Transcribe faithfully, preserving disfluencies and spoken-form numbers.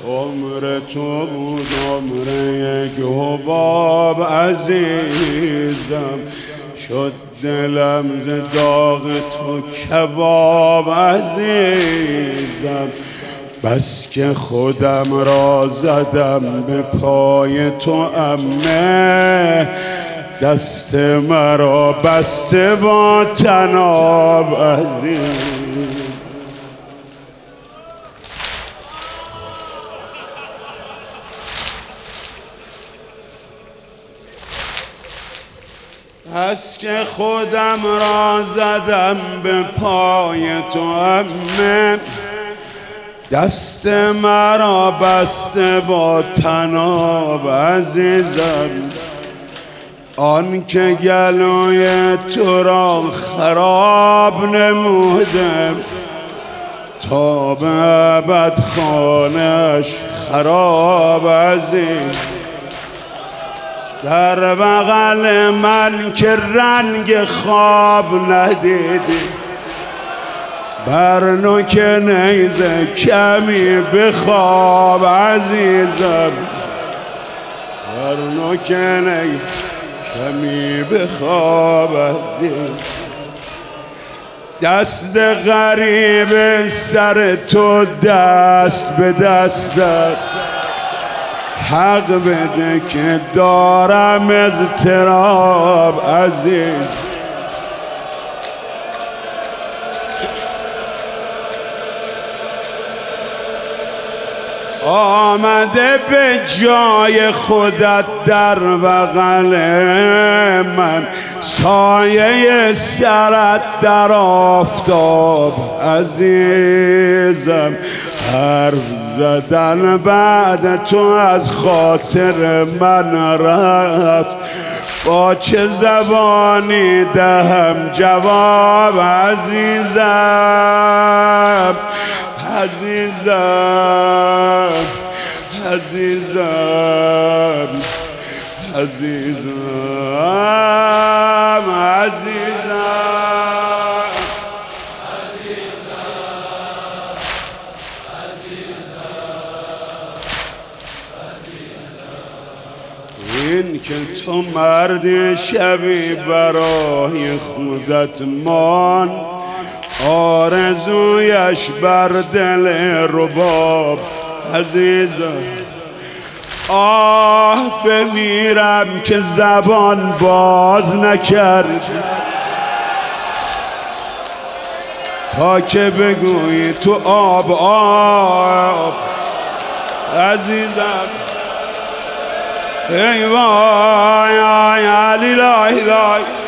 عمر تو بود عمر یک حباب عزیزم، شد دلم ز داغ تو کباب عزیزم. بس که خودم را زدم به پای تو عمه، دست مرا بسته با طناب عزیز. بس که خودم را زدم به پای تو عمه، دست مرا بسته با طناب عزیزم. آن که گلوی تو را خراب نمودم، تا به ابد خانه‌اش خراب عزیز. در بغل من که رنگ خواب ندیدی، بر نوک نیزه کمی بخواب عزیزم، بر نوک نیزه کمی بخواب عزیزم. دست غریب سر تو دست به دست است، حق بده که دارم اضطراب عزیز. آمده به جای خودت در بغل من، سایه سرت در آفتاب عزیزم. حرف زدن بعد تو از خاطر من رفت، با چه زبانی دهم جواب عزیزم. عزیزم عزیزم عزیزم این که تو مردی شوی برای خودت مان، آرزویش بر دل رباب عزیزم. آه بمیرم که زبان باز نکرد، تا که بگویی تو آب آب عزیزم. ای وای علی لای لای